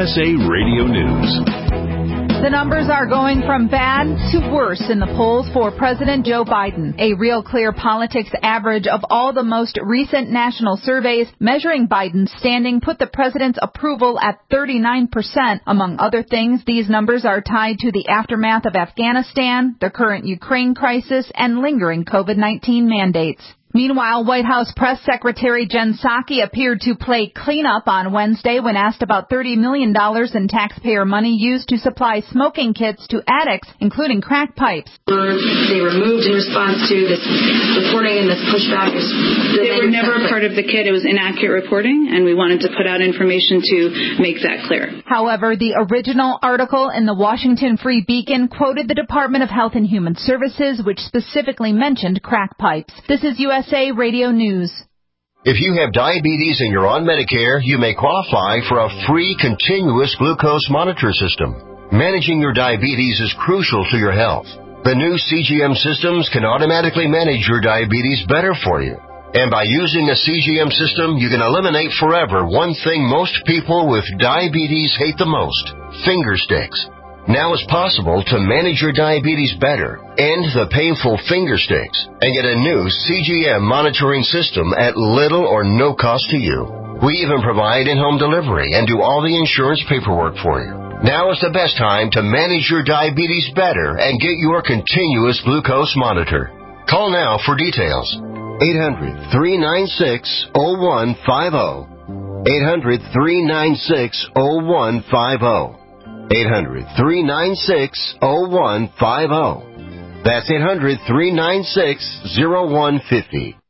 USA Radio News. The numbers are going from bad to worse in the polls for President Joe Biden. A Real Clear Politics average of all the most recent national surveys measuring Biden's standing put the president's approval at 39%. Among other things, these numbers are tied to the aftermath of Afghanistan, the current Ukraine crisis, and lingering COVID-19 mandates. Meanwhile, White House Press Secretary Jen Psaki appeared to play cleanup on Wednesday when asked about $30 million in taxpayer money used to supply smoking kits to addicts, including crack pipes. They were moved in response to this reporting and this pushback. They were never a part of the kit. It was inaccurate reporting, and we wanted to put out information to make that clear. However, the original article in the Washington Free Beacon quoted the Department of Health and Human Services, which specifically mentioned crack pipes. This is USA Radio News. If you have diabetes and you're on Medicare, you may qualify for a free continuous glucose monitor system. Managing your diabetes is crucial to your health. The new CGM systems can automatically manage your diabetes better for you. And by using a CGM system, you can eliminate forever one thing most people with diabetes hate the most: finger sticks. Now it's possible to manage your diabetes better, end the painful finger sticks, and get a new CGM monitoring system at little or no cost to you. We even provide in-home delivery and do all the insurance paperwork for you. Now is the best time to manage your diabetes better and get your continuous glucose monitor. Call now for details. 800-396-0150. 800-396-0150. 800-396-0150. That's 800-396-0150.